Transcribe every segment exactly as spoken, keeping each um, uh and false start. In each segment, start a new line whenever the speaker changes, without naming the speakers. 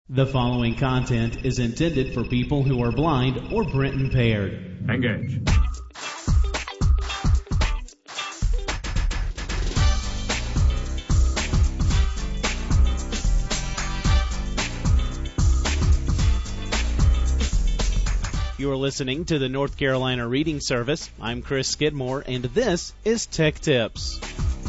The following content is intended for people who are blind or print impaired.
Engage.
You are listening to the North Carolina Reading Service. I'm Chris Skidmore, and this is Tech Tips.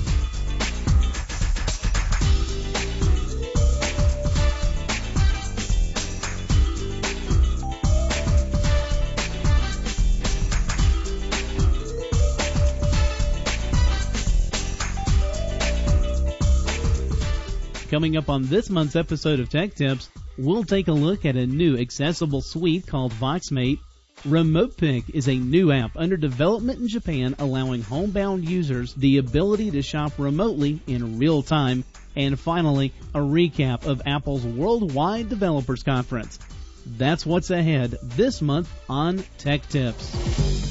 Coming up on this month's episode of Tech Tips, we'll take a look at a new accessible suite called Voxmate. Remote Pick is a new app under development in Japan, allowing homebound users the ability to shop remotely in real time. And finally, a recap of Apple's Worldwide Developers Conference. That's what's ahead this month on Tech Tips.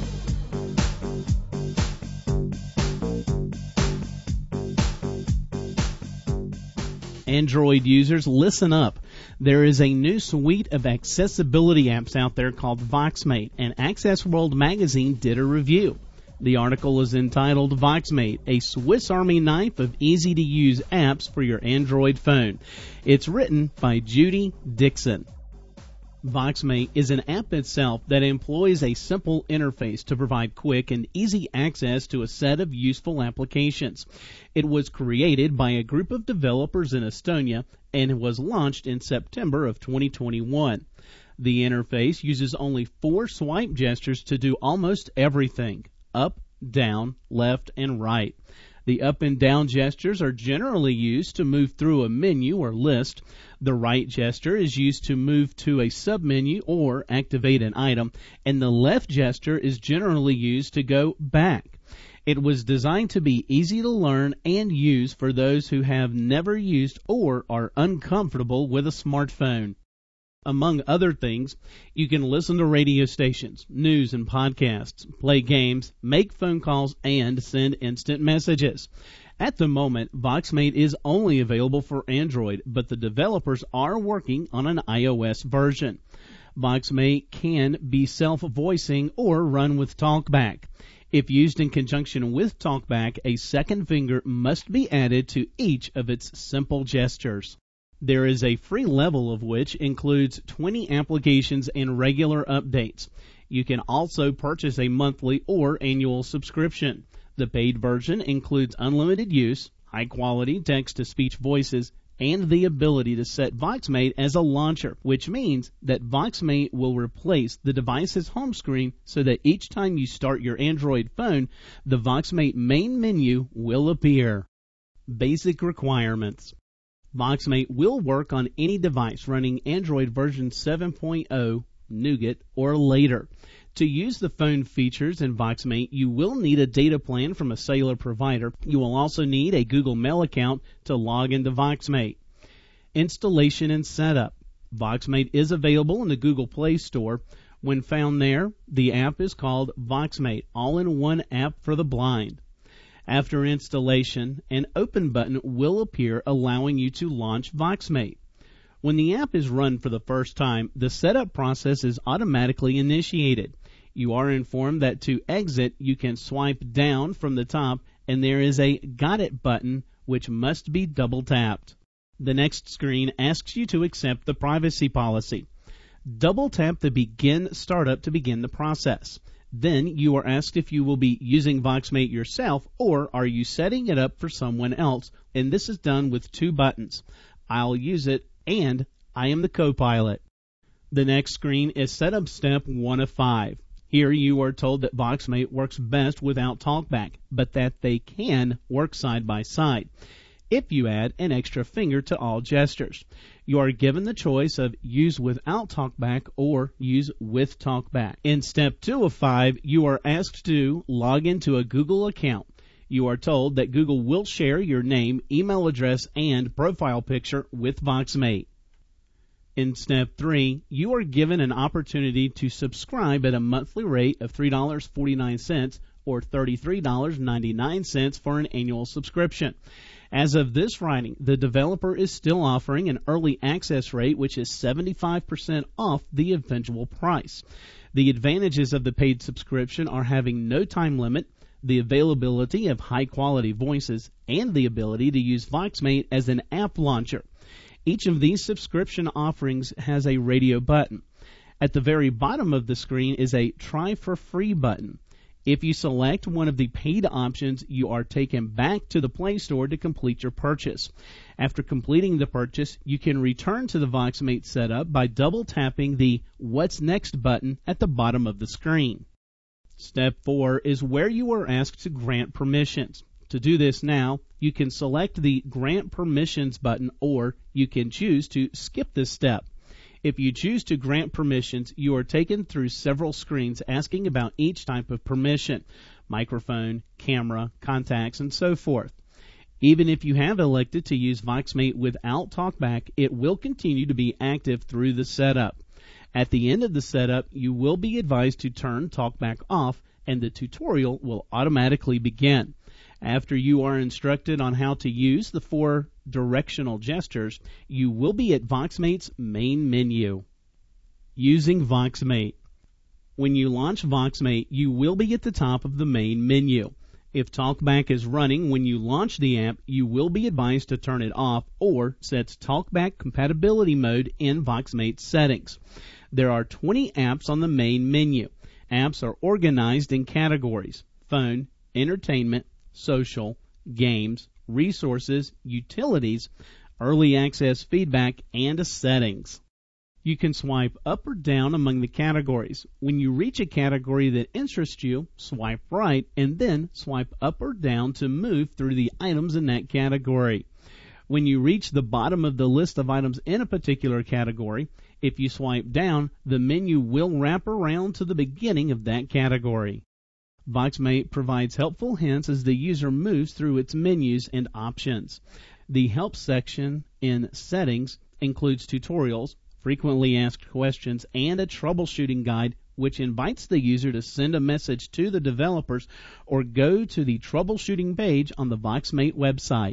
Android users, listen up. There is a new suite of accessibility apps out there called Voxmate, and Access World magazine did a review. The article is entitled Voxmate, a Swiss Army knife of easy-to-use apps for your Android phone. It's written by Judy Dixon. Voxmate is an app itself that employs a simple interface to provide quick and easy access to a set of useful applications. It was created by a group of developers in Estonia and was launched in September of twenty twenty-one. The interface uses only four swipe gestures to do almost everything: up, down, left, and right. The up and down gestures are generally used to move through a menu or list. The right gesture is used to move to a submenu or activate an item, and the left gesture is generally used to go back. It was designed to be easy to learn and use for those who have never used or are uncomfortable with a smartphone. Among other things, you can listen to radio stations, news and podcasts, play games, make phone calls, and send instant messages. At the moment, Voxmate is only available for Android, but the developers are working on an iOS version. Voxmate can be self-voicing or run with TalkBack. If used in conjunction with TalkBack, a second finger must be added to each of its simple gestures. There is a free level of which includes twenty applications and regular updates. You can also purchase a monthly or annual subscription. The paid version includes unlimited use, high-quality text-to-speech voices, and the ability to set Voxmate as a launcher, which means that Voxmate will replace the device's home screen so that each time you start your Android phone, the Voxmate main menu will appear. Basic requirements. Voxmate will work on any device running Android version seven point oh, Nougat, or later. To use the phone features in Voxmate, you will need a data plan from a cellular provider. You will also need a Google Mail account to log into Voxmate. Installation and setup. Voxmate is available in the Google Play Store. When found there, the app is called Voxmate, all-in-one app for the blind. After installation, an open button will appear allowing you to launch Voxmate. When the app is run for the first time, the setup process is automatically initiated. You are informed that to exit, you can swipe down from the top, and there is a Got It button, which must be double-tapped. The next screen asks you to accept the privacy policy. Double-tap the Begin Startup to begin the process. Then you are asked if you will be using Voxmate yourself or are you setting it up for someone else, and this is done with two buttons: I'll use it and I am the co-pilot. The next screen is setup step one of five. Here you are told that Voxmate works best without TalkBack, but that they can work side by side if you add an extra finger to all gestures. You are given the choice of use without TalkBack or use with TalkBack. In step two of five, you are asked to log into a Google account. You are told that Google will share your name, email address, and profile picture with Voxmate. In step three, you are given an opportunity to subscribe at a monthly rate of three dollars and forty-nine cents or thirty-three dollars and ninety-nine cents for an annual subscription. As of this writing, the developer is still offering an early access rate which is seventy-five percent off the eventual price. The advantages of the paid subscription are having no time limit, the availability of high-quality voices, and the ability to use VoxMate as an app launcher. Each of these subscription offerings has a radio button. At the very bottom of the screen is a Try for Free button. If you select one of the paid options, you are taken back to the Play Store to complete your purchase. After completing the purchase, you can return to the VoxMate setup by double-tapping the What's Next button at the bottom of the screen. Step four is where you are asked to grant permissions. To do this now, you can select the Grant Permissions button, or you can choose to skip this step. If you choose to grant permissions, you are taken through several screens asking about each type of permission: microphone, camera, contacts, and so forth. Even if you have elected to use VoxMate without TalkBack, it will continue to be active through the setup. At the end of the setup, you will be advised to turn TalkBack off, and the tutorial will automatically begin. After you are instructed on how to use the four directional gestures, you will be at VoxMate's main menu. Using VoxMate. When you launch VoxMate, you will be at the top of the main menu. If TalkBack is running when you launch the app, you will be advised to turn it off or set TalkBack compatibility mode in VoxMate settings. There are twenty apps on the main menu. Apps are organized in categories: phone, entertainment, social, games, resources, utilities, early access feedback, and settings. You can swipe up or down among the categories. When you reach a category that interests you, swipe right and then swipe up or down to move through the items in that category. When you reach the bottom of the list of items in a particular category, if you swipe down, the menu will wrap around to the beginning of that category. VoxMate provides helpful hints as the user moves through its menus and options. The Help section in Settings includes tutorials, frequently asked questions, and a troubleshooting guide, which invites the user to send a message to the developers or go to the troubleshooting page on the VoxMate website.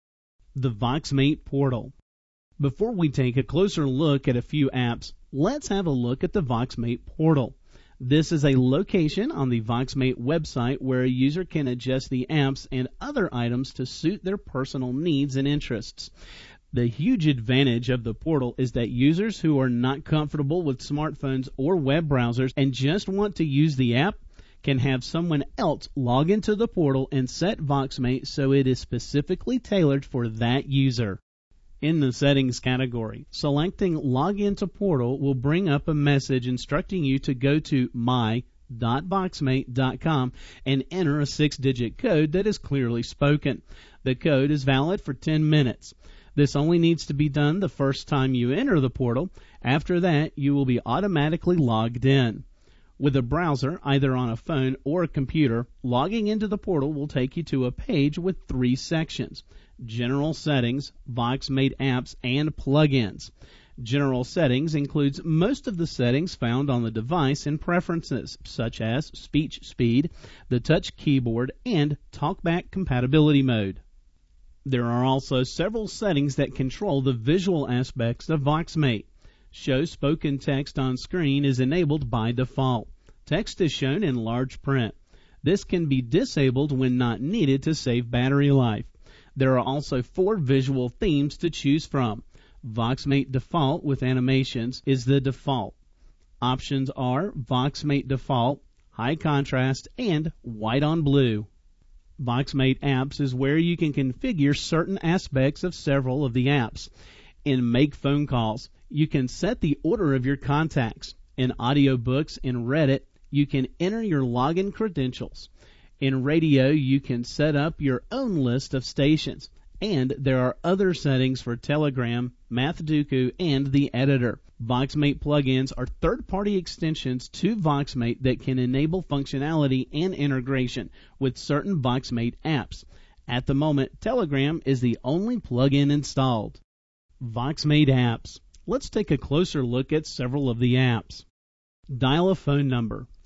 The VoxMate portal. Before we take a closer look at a few apps, let's have a look at the VoxMate portal. This is a location on the VoxMate website where a user can adjust the apps and other items to suit their personal needs and interests. The huge advantage of the portal is that users who are not comfortable with smartphones or web browsers and just want to use the app can have someone else log into the portal and set VoxMate so it is specifically tailored for that user. In the Settings category, selecting Login to Portal will bring up a message instructing you to go to my dot voxmate dot com and enter a six-digit code that is clearly spoken. The code is valid for ten minutes. This only needs to be done the first time you enter the portal. After that, you will be automatically logged in. With a browser, either on a phone or a computer, logging into the portal will take you to a page with three sections: General Settings, VoxMate Apps, and Plugins. General Settings includes most of the settings found on the device and preferences, such as speech speed, the touch keyboard, and TalkBack compatibility mode. There are also several settings that control the visual aspects of VoxMate. Show spoken text on screen is enabled by default. Text is shown in large print. This can be disabled when not needed to save battery life. There are also four visual themes to choose from. VoxMate Default with animations is the default. Options are VoxMate Default, High Contrast, and White on Blue. VoxMate Apps is where you can configure certain aspects of several of the apps. In Make Phone Calls, you can set the order of your contacts. In Audiobooks and Reddit, you can enter your login credentials. In radio, you can set up your own list of stations. And there are other settings for Telegram, MathDuku, and the editor. VoxMate plugins are third-party extensions to VoxMate that can enable functionality and integration with certain VoxMate apps. At the moment, Telegram is the only plugin installed. VoxMate apps. Let's take a closer look at several of the apps. Dial a phone number.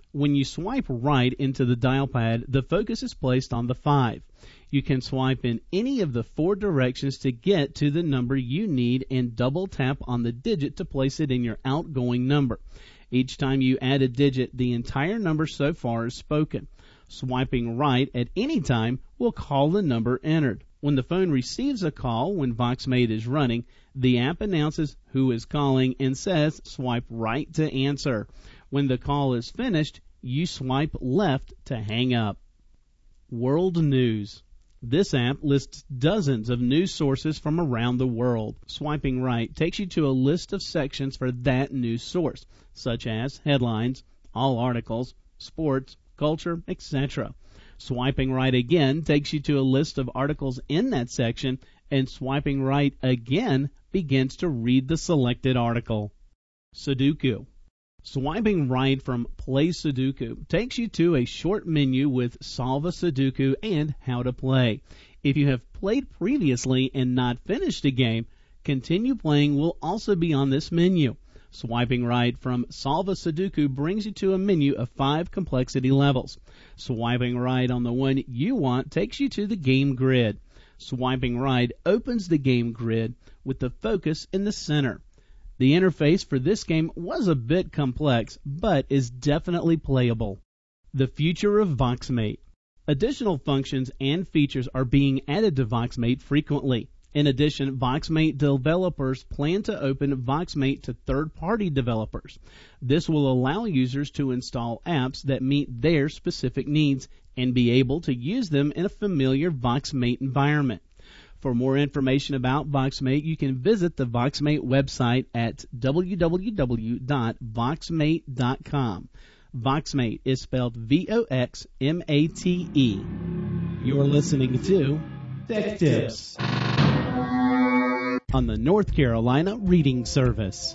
When you swipe right into the dial pad, the focus is placed on the five. You can swipe in any of the four directions to get to the number you need and double tap on the digit to place it in your outgoing number. Each time you add a digit, the entire number so far is spoken. Swiping right at any time will call the number entered. When the phone receives a call when VoxMate is running, the app announces who is calling and says swipe right to answer. When the call is finished, you swipe left to hang up. World News. This app lists dozens of news sources from around the world. Swiping right takes you to a list of sections for that news source, such as headlines, all articles, sports, culture, et cetera. Swiping right again takes you to a list of articles in that section, and swiping right again begins to read the selected article. Sudoku. Swiping right from Play Sudoku takes you to a short menu with Solve a Sudoku and How to Play. If you have played previously and not finished a game, Continue Playing will also be on this menu. Swiping right from Solve a Sudoku brings you to a menu of five complexity levels. Swiping right on the one you want takes you to the game grid. Swiping right opens the game grid with the focus in the center. The interface for this game was a bit complex, but is definitely playable. The future of VoxMate. Additional functions and features are being added to VoxMate frequently. In addition, VoxMate developers plan to open VoxMate to third-party developers. This will allow users to install apps that meet their specific needs and be able to use them in a familiar VoxMate environment. For more information about VoxMate, you can visit the VoxMate website at w w w dot voxmate dot com. VoxMate is spelled V O X M A T E. You're listening to Tech Tips on the North Carolina Reading Service.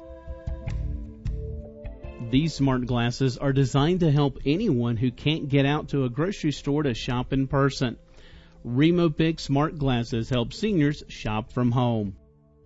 These smart glasses are designed to help anyone who can't get out to a grocery store to shop in person. RemoPic smart glasses help seniors shop from home.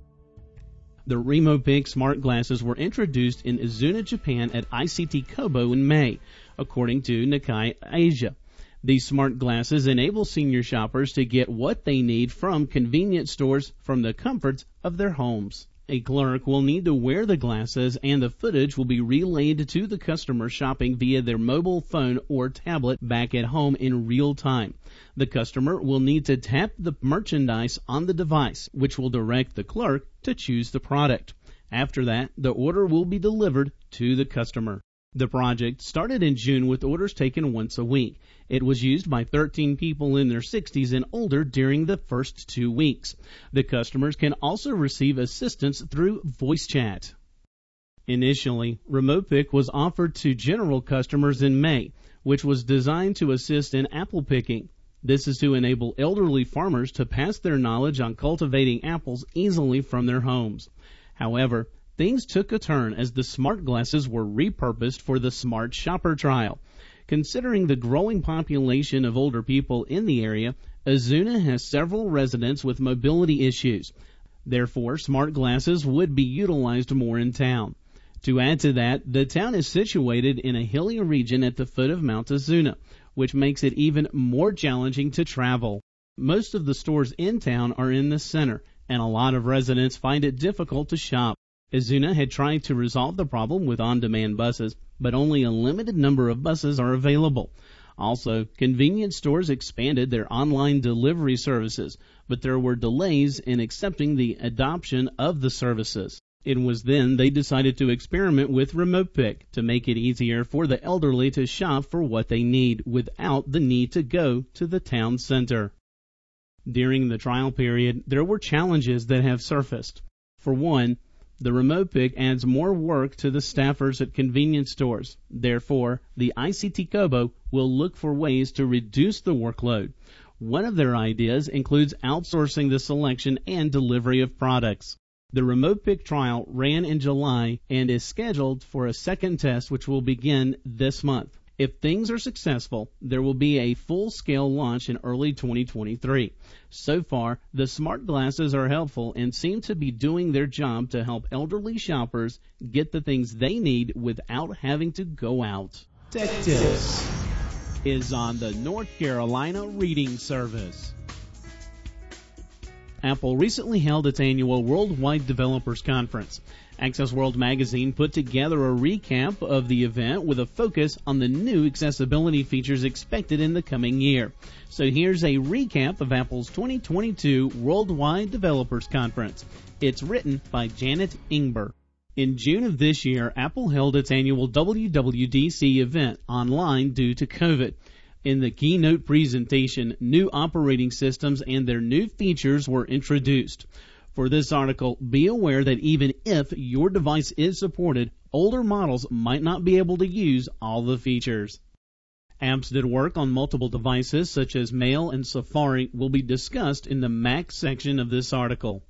The RemoPic smart glasses were introduced in Izuna, Japan at I C T Kobo in May, according to Nikkei Asia. These smart glasses enable senior shoppers to get what they need from convenience stores from the comforts of their homes. A clerk will need to wear the glasses, and the footage will be relayed to the customer shopping via their mobile phone or tablet back at home in real time. The customer will need to tap the merchandise on the device, which will direct the clerk to choose the product. After that, the order will be delivered to the customer. The project started in June with orders taken once a week. It was used by thirteen people in their sixties and older during the first two weeks. The customers can also receive assistance through voice chat. Initially, RemoPic was offered to general customers in May, which was designed to assist in apple picking. This is to enable elderly farmers to pass their knowledge on cultivating apples easily from their homes. However, things took a turn as the smart glasses were repurposed for the Smart Shopper trial. Considering the growing population of older people in the area, Izuna has several residents with mobility issues. Therefore, smart glasses would be utilized more in town. To add to that, the town is situated in a hilly region at the foot of Mount Izuna, which makes it even more challenging to travel. Most of the stores in town are in the center, and a lot of residents find it difficult to shop. Izuna had tried to resolve the problem with on-demand buses, but only a limited number of buses are available. Also, convenience stores expanded their online delivery services, but there were delays in accepting the adoption of the services. It was then they decided to experiment with RemoPic to make it easier for the elderly to shop for what they need without the need to go to the town center. During the trial period, there were challenges that have surfaced. For one, the RemoPic adds more work to the staffers at convenience stores. Therefore, the I C T Kobo will look for ways to reduce the workload. One of their ideas includes outsourcing the selection and delivery of products. The RemoPic trial ran in July and is scheduled for a second test, which will begin this month. If things are successful, there will be a full-scale launch in early twenty twenty-three. So far, the smart glasses are helpful and seem to be doing their job to help elderly shoppers get the things they need without having to go out. Tech Tips is on the North Carolina Reading Service. Apple recently held its annual Worldwide Developers Conference. Access World magazine put together a recap of the event with a focus on the new accessibility features expected in the coming year. So here's a recap of Apple's twenty twenty-two Worldwide Developers Conference. It's written by Janet Ingber. In June of this year, Apple held its annual W W D C event online due to COVID. In the keynote presentation, new operating systems and their new features were introduced. For this article, be aware that even if your device is supported, older models might not be able to use all the features. Apps that work on multiple devices, such as Mail and Safari, will be discussed in the Mac section of this article.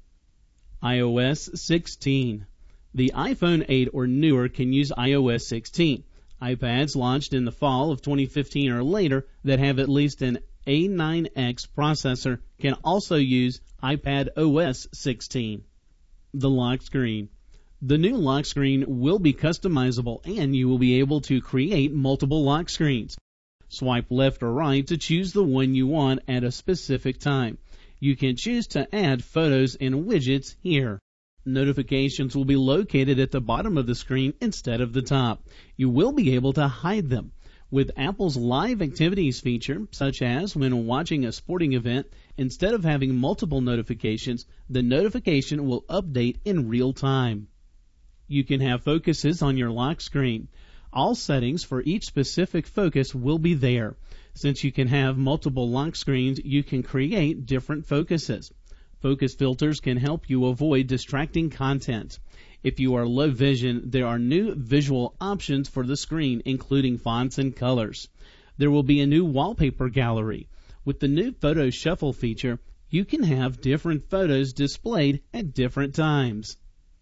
i O S sixteen. The iPhone eight or newer can use i O S sixteen. iPads launched in the fall of twenty fifteen or later that have at least an A nine X processor can also use iPad O S sixteen. The lock screen. The new lock screen will be customizable and you will be able to create multiple lock screens. Swipe left or right to choose the one you want at a specific time. You can choose to add photos and widgets here. Notifications will be located at the bottom of the screen instead of the top. You will be able to hide them. With Apple's Live Activities feature, such as when watching a sporting event, instead of having multiple notifications, the notification will update in real time. You can have focuses on your lock screen. All settings for each specific focus will be there. Since you can have multiple lock screens, you can create different focuses. Focus filters can help you avoid distracting content. If you are low vision, there are new visual options for the screen, including fonts and colors. There will be a new wallpaper gallery. With the new Photo Shuffle feature, you can have different photos displayed at different times.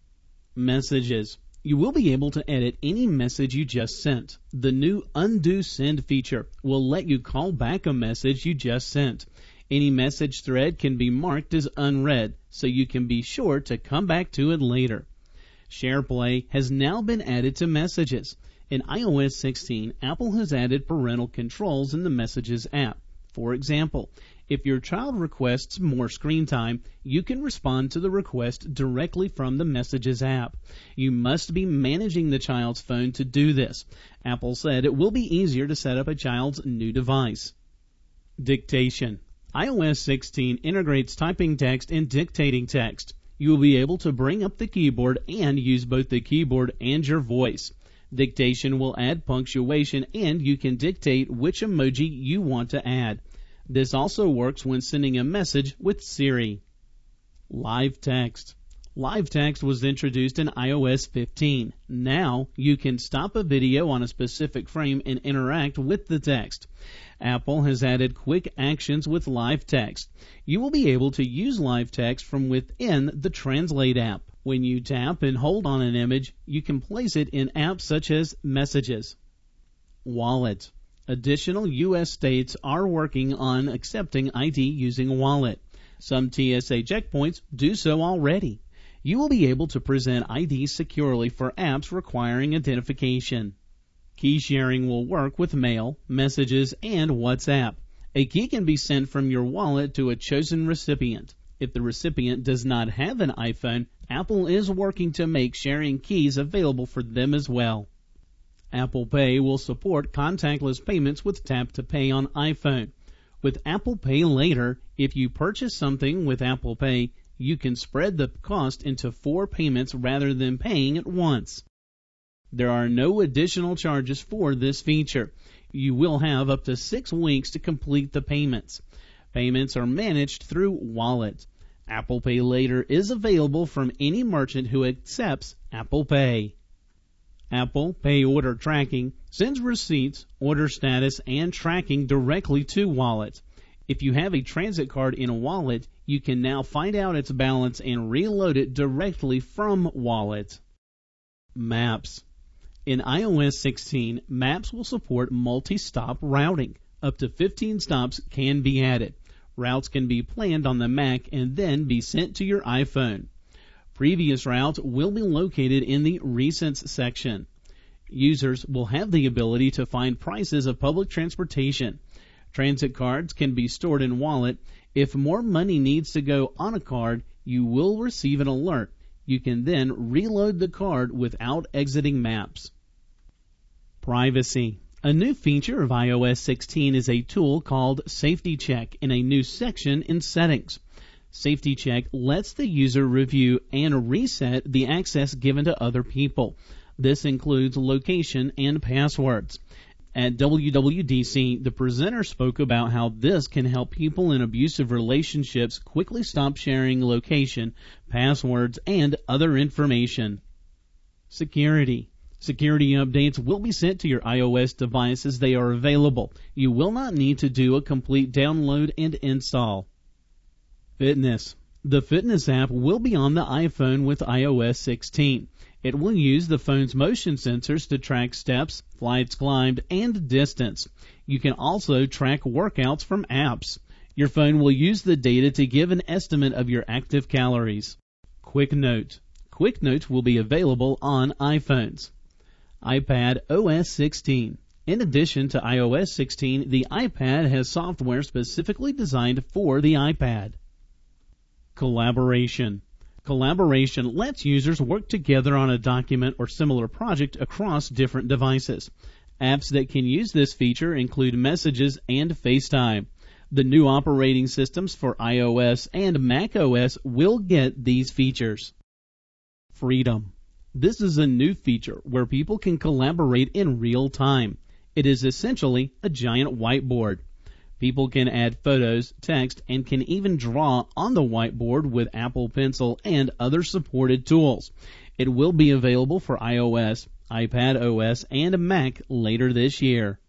Messages. You will be able to edit any message you just sent. The new Undo Send feature will let you call back a message you just sent. Any message thread can be marked as unread, so you can be sure to come back to it later. SharePlay has now been added to Messages. In i O S sixteen, Apple has added parental controls in the Messages app. For example, if your child requests more screen time, you can respond to the request directly from the Messages app. You must be managing the child's phone to do this. Apple said it will be easier to set up a child's new device. Dictation. i O S sixteen integrates typing text and dictating text. You will be able to bring up the keyboard and use both the keyboard and your voice. Dictation will add punctuation and you can dictate which emoji you want to add. This also works when sending a message with Siri. Live Text. Live Text was introduced in i O S fifteen. Now you can stop a video on a specific frame and interact with the text. Apple has added quick actions with Live Text. You will be able to use Live Text from within the Translate app. When you tap and hold on an image, you can place it in apps such as Messages. Wallet. Additional U S states are working on accepting I D using Wallet. Some T S A checkpoints do so already. You will be able to present I D securely for apps requiring identification. Key sharing will work with Mail, Messages, and WhatsApp. A key can be sent from your wallet to a chosen recipient. If the recipient does not have an iPhone, Apple is working to make sharing keys available for them as well. Apple Pay will support contactless payments with Tap to Pay on iPhone. With Apple Pay Later, if you purchase something with Apple Pay, you can spread the cost into four payments rather than paying at once. There are no additional charges for this feature. You will have up to six weeks to complete the payments. Payments are managed through Wallet. Apple Pay Later is available from any merchant who accepts Apple Pay. Apple Pay Order Tracking sends receipts, order status, and tracking directly to Wallet. If you have a transit card in a Wallet, you can now find out its balance and reload it directly from Wallet. Maps. In i O S sixteen, Maps will support multi-stop routing. Up to fifteen stops can be added. Routes can be planned on the Mac and then be sent to your iPhone. Previous routes will be located in the Recents section. Users will have the ability to find prices of public transportation. Transit cards can be stored in wallet. If more money needs to go on a card, you will receive an alert. You can then reload the card without exiting maps. Privacy. A new feature of i O S sixteen is a tool called Safety Check in a new section in Settings. Safety Check lets the user review and reset the access given to other people. This includes location and passwords. At W W D C, the presenter spoke about how this can help people in abusive relationships quickly stop sharing location, passwords, and other information. Security. Security updates will be sent to your iOS device as they are available. You will not need to do a complete download and install. Fitness. The Fitness app will be on the iPhone with i O S sixteen. It will use the phone's motion sensors to track steps, flights climbed, and distance. You can also track workouts from apps. Your phone will use the data to give an estimate of your active calories. Quick Note. Quick Notes will be available on iPhones. iPad O S sixteen. In addition to i O S sixteen, the iPad has software specifically designed for the iPad. Collaboration. Collaboration lets users work together on a document or similar project across different devices. Apps that can use this feature include Messages and FaceTime. The new operating systems for iOS and macOS will get these features. Freedom. This is a new feature where people can collaborate in real time. It is essentially a giant whiteboard. People can add photos, text, and can even draw on the whiteboard with Apple Pencil and other supported tools. It will be available for iOS, iPadOS, and Mac later this year.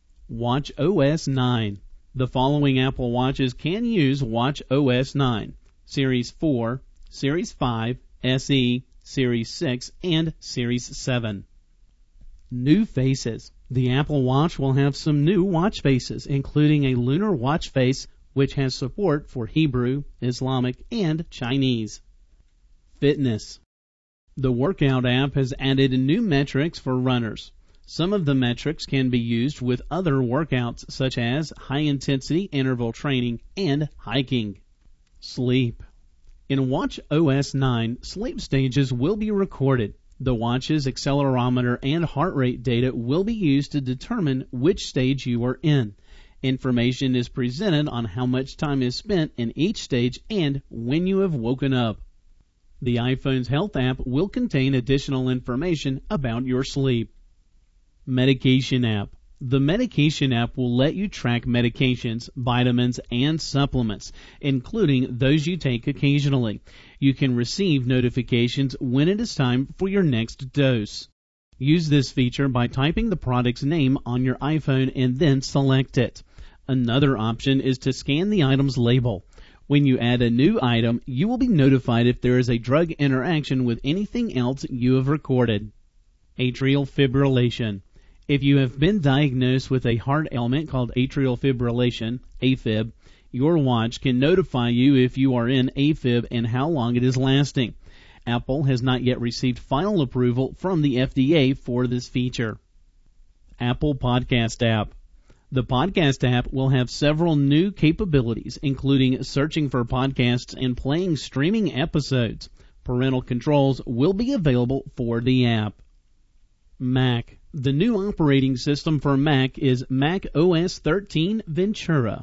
watchOS nine. The following Apple Watches can use watchOS nine: Series four, Series five, S E, Series six, and Series seven. New faces. The Apple Watch will have some new watch faces, including a lunar watch face, which has support for Hebrew, Islamic, and Chinese. Fitness. The Workout app has added new metrics for runners. Some of the metrics can be used with other workouts, such as high-intensity interval training and hiking. Sleep. In watchOS nine, sleep stages will be recorded. The watch's accelerometer and heart rate data will be used to determine which stage you are in. Information is presented on how much time is spent in each stage and when you have woken up. The iPhone's Health app will contain additional information about your sleep. Medication app. The Medication app will let you track medications, vitamins, and supplements, including those you take occasionally. You can receive notifications when it is time for your next dose. Use this feature by typing the product's name on your iPhone and then select it. Another option is to scan the item's label. When you add a new item, you will be notified if there is a drug interaction with anything else you have recorded. Atrial fibrillation. If you have been diagnosed with a heart ailment called atrial fibrillation, AFib, your watch can notify you if you are in AFib and how long it is lasting. Apple has not yet received final approval from the F D A for this feature. Apple Podcast app. The Podcast app will have several new capabilities, including searching for podcasts and playing streaming episodes. Parental controls will be available for the app. Mac. The new operating system for Mac is Mac O S thirteen Ventura.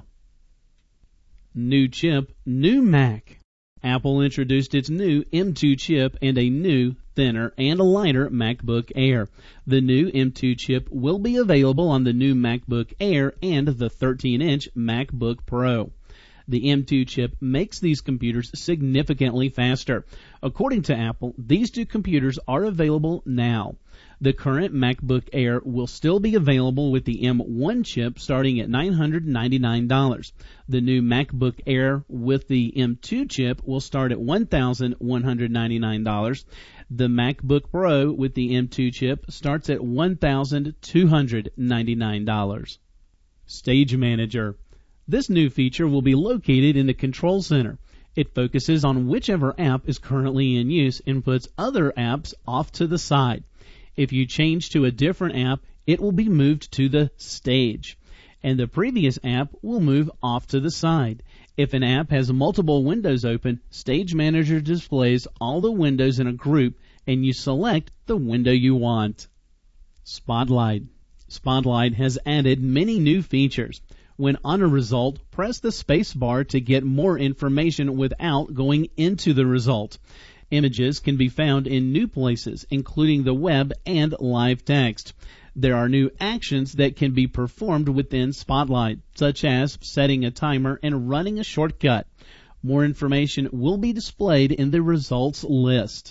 New chip, new Mac. Apple introduced its new M two chip and a new, thinner, and lighter MacBook Air. The new M two chip will be available on the new MacBook Air and the thirteen inch MacBook Pro. The M two chip makes these computers significantly faster. According to Apple, these two computers are available now. The current MacBook Air will still be available with the M one chip starting at nine hundred ninety-nine dollars. The new MacBook Air with the M two chip will start at one thousand one hundred ninety-nine dollars. The MacBook Pro with the M two chip starts at one thousand two hundred ninety-nine dollars. Stage Manager. This new feature will be located in the Control Center. It focuses on whichever app is currently in use and puts other apps off to the side. If you change to a different app, it will be moved to the stage, and the previous app will move off to the side. If an app has multiple windows open, Stage Manager displays all the windows in a group, and you select the window you want. Spotlight. Spotlight has added many new features. When on a result, press the space bar to get more information without going into the result. Images can be found in new places, including the web and live text. There are new actions that can be performed within Spotlight, such as setting a timer and running a shortcut. More information will be displayed in the results list.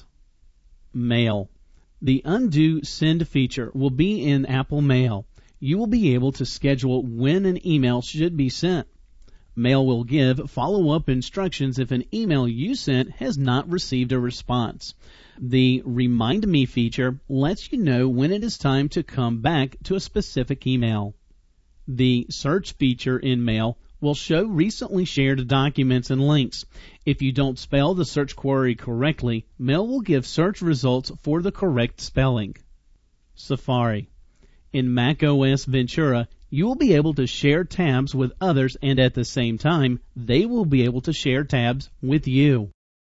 Mail. The Undo Send feature will be in Apple Mail. You will be able to schedule when an email should be sent. Mail will give follow-up instructions if an email you sent has not received a response. The Remind Me feature lets you know when it is time to come back to a specific email. The Search feature in Mail will show recently shared documents and links. If you don't spell the search query correctly, Mail will give search results for the correct spelling. Safari. In macOS Ventura, you will be able to share tabs with others, and at the same time, they will be able to share tabs with you.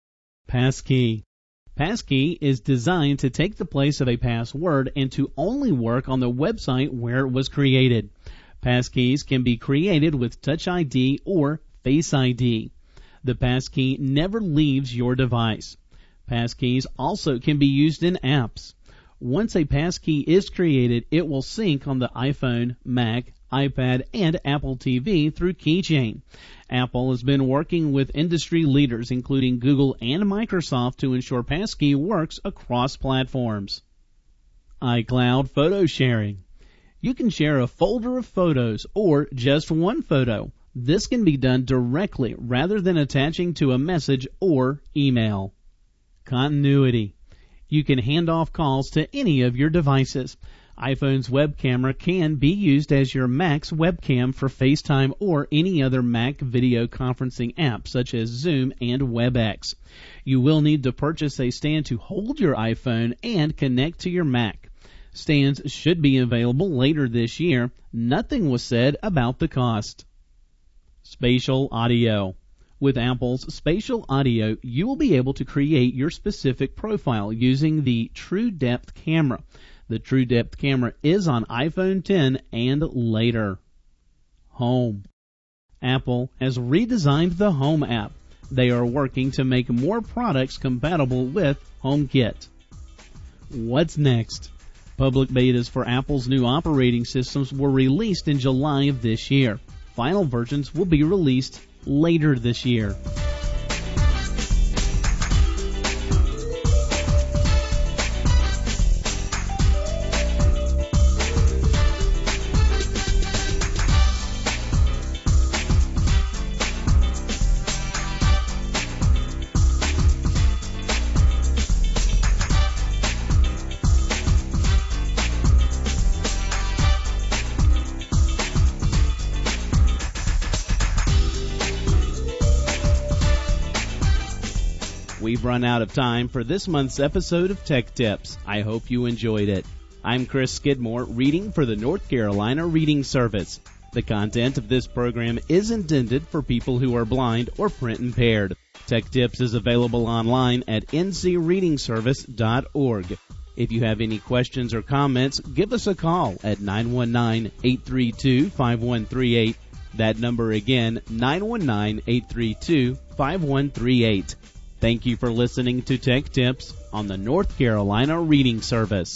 Passkey. Passkey is designed to take the place of a password and to only work on the website where it was created. Passkeys can be created with Touch I D or Face I D. The passkey never leaves your device. Passkeys also can be used in apps. Once a passkey is created, it will sync on the iPhone, Mac, iPad, and Apple T V through Keychain. Apple has been working with industry leaders, including Google and Microsoft, to ensure passkey works across platforms. iCloud Photo Sharing. You can share a folder of photos or just one photo. This can be done directly rather than attaching to a message or email. Continuity. You can hand off calls to any of your devices. iPhone's web camera can be used as your Mac's webcam for FaceTime or any other Mac video conferencing app such as Zoom and WebEx. You will need to purchase a stand to hold your iPhone and connect to your Mac. Stands should be available later this year. Nothing was said about the cost. Spatial Audio. With Apple's Spatial Audio, you will be able to create your specific profile using the TrueDepth camera. The TrueDepth camera is on iPhone ten and later. Home. Apple has redesigned the Home app. They are working to make more products compatible with HomeKit. What's next? Public betas for Apple's new operating systems were released in July of this year. Final versions will be released later this year. We've run out of time for this month's episode of Tech Tips. I hope you enjoyed it. I'm Chris Skidmore, reading for the North Carolina Reading Service. The content of this program is intended for people who are blind or print impaired. Tech Tips is available online at n c reading service dot org. If you have any questions or comments, give us a call at nine one nine, eight three two, five one three eight. That number again, nine one nine, eight three two, five one three eight. Thank you for listening to Tech Tips on the North Carolina Reading Service.